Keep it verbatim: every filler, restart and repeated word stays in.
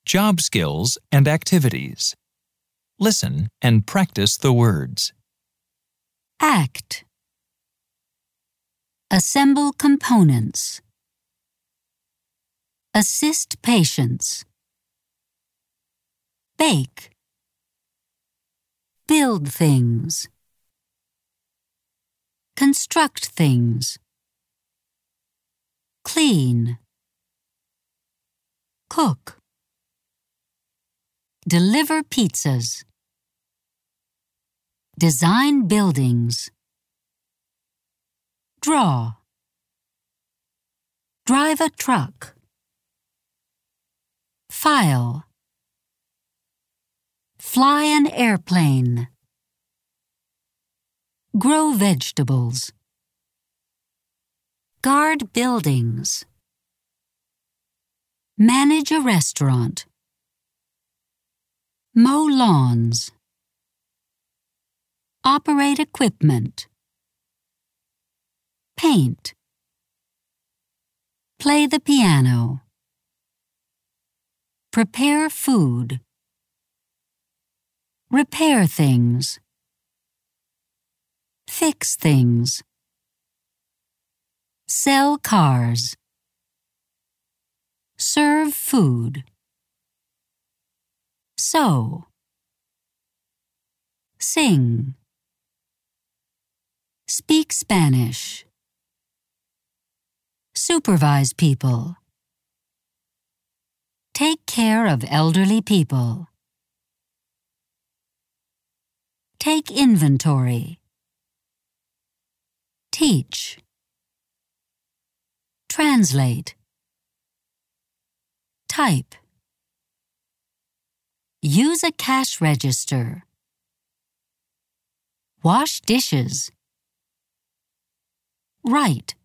job skills and activities. Listen and practice the words. Act. Assemble components. Assist patients. Bake. Build things. Construct things. Clean. Cook. Deliver pizzas. Design buildings. Draw. Drive a truck. File. Fly an airplane. Grow vegetables. Guard buildings. Manage a restaurant. Mow lawns. Operate equipment. Paint. Play the piano. Prepare food. Repair things. Fix things. Sell cars. Serve food. Sew. Sing. Speak Spanish. Supervise people. Take care of elderly people. Take inventory. Teach. Translate. Type. Use a cash register. Wash dishes. Write.